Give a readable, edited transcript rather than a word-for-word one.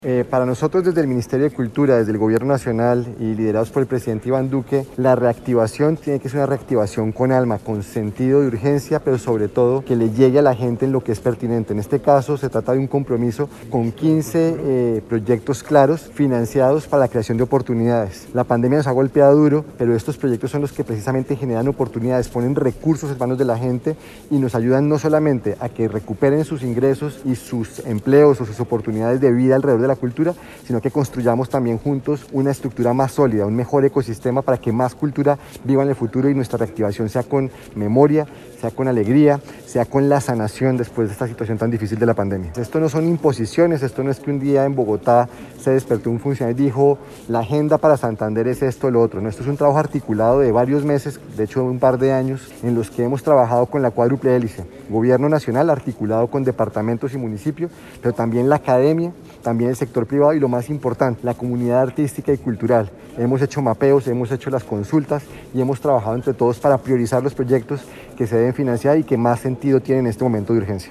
Para nosotros desde el Ministerio de Cultura, desde el Gobierno Nacional y liderados por el presidente Iván Duque, la reactivación tiene que ser una reactivación con alma, con sentido de urgencia, pero sobre todo que le llegue a la gente en lo que es pertinente. En este caso se trata de un compromiso con 15 proyectos claros financiados para la creación de oportunidades. La pandemia nos ha golpeado duro, pero estos proyectos son los que precisamente generan oportunidades, ponen recursos en manos de la gente y nos ayudan no solamente a que recuperen sus ingresos y sus empleos o sus oportunidades de vida alrededor de la cultura, sino que construyamos también juntos una estructura más sólida, un mejor ecosistema para que más cultura viva en el futuro y nuestra reactivación sea con memoria, sea con alegría, sea con la sanación después de esta situación tan difícil de la pandemia. Esto no son imposiciones, esto no es que un día en Bogotá se despertó un funcionario y dijo la agenda para Santander es esto o lo otro. No, esto es un trabajo articulado de varios meses, de hecho un par de años, en los que hemos trabajado con la cuádruple hélice, Gobierno Nacional articulado con departamentos y municipios, pero también la academia, también el sector privado y lo más importante, la comunidad artística y cultural. Hemos hecho mapeos, hemos hecho las consultas y hemos trabajado entre todos para priorizar los proyectos que se deben financiar y que más sentido tienen en este momento de urgencia.